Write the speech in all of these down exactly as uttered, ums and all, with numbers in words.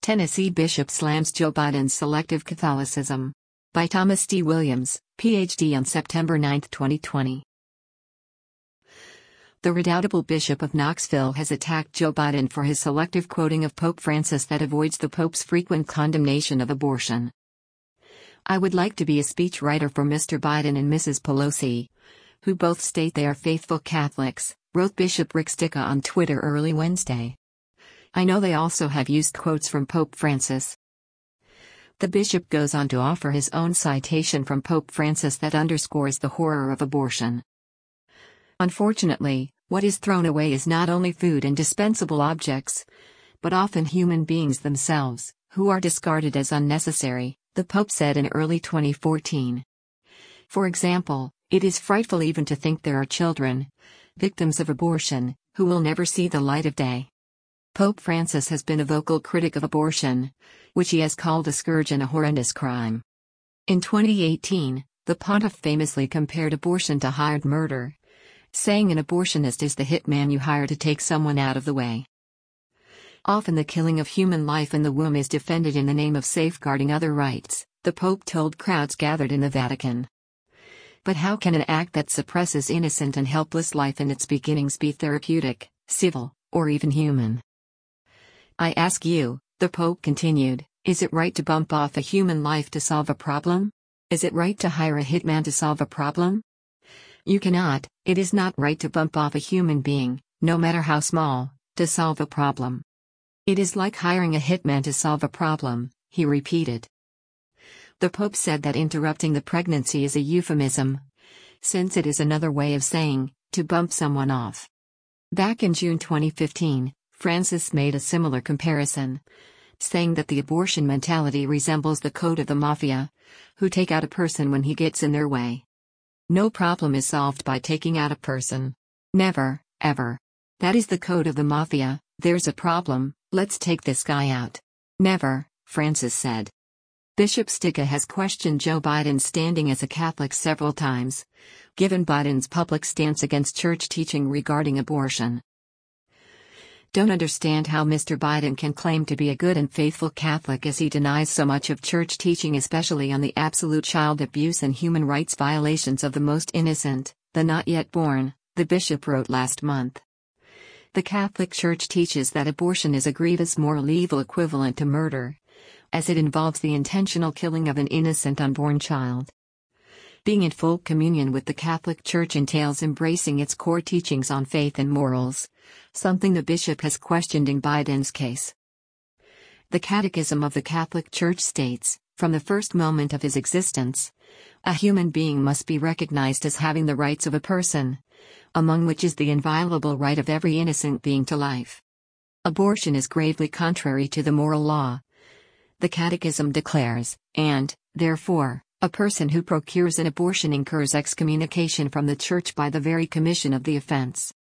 Tennessee Bishop slams Joe Biden's selective Catholicism. By Thomas D. Williams, P H D on September ninth, twenty twenty. The redoubtable Bishop of Knoxville has attacked Joe Biden for his selective quoting of Pope Francis that avoids the Pope's frequent condemnation of abortion. "I would like to be a speechwriter for Mister Biden and Missus Pelosi, who both state they are faithful Catholics," wrote Bishop Rick Sticca on Twitter early Wednesday. "I know they also have used quotes from Pope Francis." The bishop goes on to offer his own citation from Pope Francis that underscores the horror of abortion. "Unfortunately, what is thrown away is not only food and dispensable objects, but often human beings themselves, who are discarded as unnecessary," the Pope said in early twenty fourteen. "For example, it is frightful even to think there are children, victims of abortion, who will never see the light of day." Pope Francis has been a vocal critic of abortion, which he has called a scourge and a horrendous crime. In twenty eighteen, the pontiff famously compared abortion to hired murder, saying an abortionist is the hitman you hire to take someone out of the way. "Often the killing of human life in the womb is defended in the name of safeguarding other rights," the Pope told crowds gathered in the Vatican. "But how can an act that suppresses innocent and helpless life in its beginnings be therapeutic, civil, or even human? I ask you," the Pope continued, "is it right to bump off a human life to solve a problem? Is it right to hire a hitman to solve a problem? You cannot, it is not right to bump off a human being, no matter how small, to solve a problem. It is like hiring a hitman to solve a problem," he repeated. The Pope said that interrupting the pregnancy is a euphemism, since it is another way of saying, to bump someone off. Back in June twenty fifteen, Francis made a similar comparison, saying that the abortion mentality resembles the code of the mafia, who take out a person when he gets in their way. "No problem is solved by taking out a person. Never, ever. That is the code of the mafia. There's a problem, let's take this guy out. Never," Francis said. Bishop Sticca has questioned Joe Biden's standing as a Catholic several times, given Biden's public stance against church teaching regarding abortion. "Don't understand how Mister Biden can claim to be a good and faithful Catholic as he denies so much of church teaching, especially on the absolute child abuse and human rights violations of the most innocent, the not yet born," the bishop wrote last month. "The Catholic Church teaches that abortion is a grievous moral evil equivalent to murder, as it involves the intentional killing of an innocent unborn child. Being in full communion with the Catholic Church entails embracing its core teachings on faith and morals, something the bishop has questioned in Biden's case. The Catechism of the Catholic Church states, from the first moment of his existence, a human being must be recognized as having the rights of a person, among which is the inviolable right of every innocent being to life. Abortion is gravely contrary to the moral law," the Catechism declares, and, therefore, a person who procures an abortion incurs excommunication from the Church by the very commission of the offense.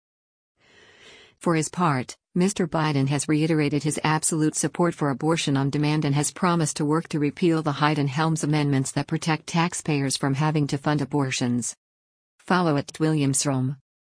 For his part, Mister Biden has reiterated his absolute support for abortion on demand and has promised to work to repeal the Hyde and Helms amendments that protect taxpayers from having to fund abortions. Follow at Williams Rome.